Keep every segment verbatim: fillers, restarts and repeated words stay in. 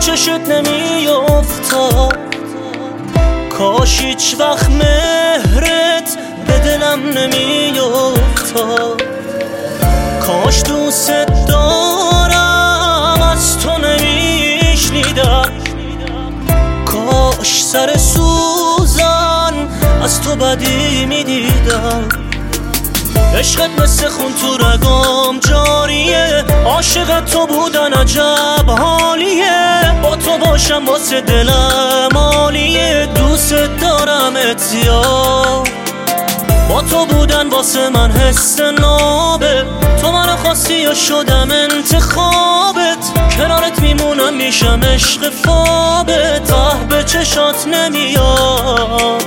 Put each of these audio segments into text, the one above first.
چشت نمیافتاد، کاش هیچ وقت مهرت به دلم نمیافتاد، کاش دوست دارم از تو نمیشنیدم، کاش سر سوزن از تو بدی میدیدم. عشقت مثل خون تو رگام جاریه، عاشق تو بودن عجب حالیه، با تو باشم واسه دلم عالیه، دوست دارم اتیار، با تو بودن واسه من حس نابه، تو منو خواستی یا شدم انتخابت، کنارت میمونم میشم عشق فابت، ته به چشات نمیاد.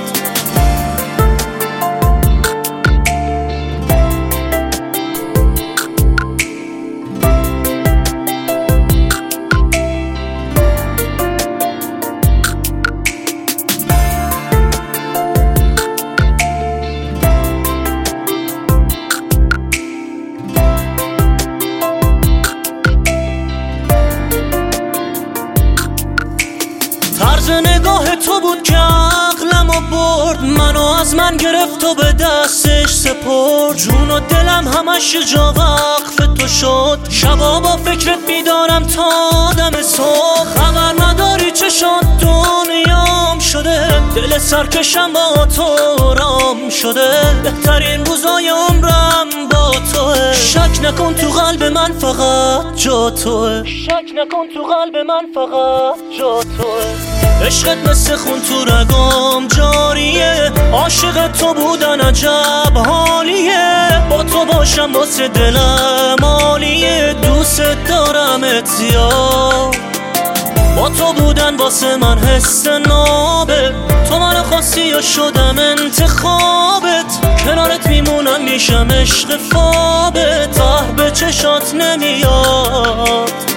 طرز نگاه تو بود که عقلمو برد، منو از من گرفت و به دستش سپرد، جون و دلم همش جا وقف تو شد، شبا با فکرت بیدارم تا دم صبح، خبر نداری چشات دنیام شده، دل سرکشم با تو رام شده، بهترین روزای عمرم با توه، شک نکن تو قلب من فقط جا توه، شک نکن تو قلب من فقط جا توه. عشقت مثل خون تو رگام جاریه، عاشق تو بودن عجب حالیه، با تو باشم واسه دلم عالیه، دوست دارم اتیار، با تو بودن واسه من حس نابه، تو منو خواستی یا شدم انتخابت، کنارت میمونم میشم عشق فابت، ته به چشات نمیاد.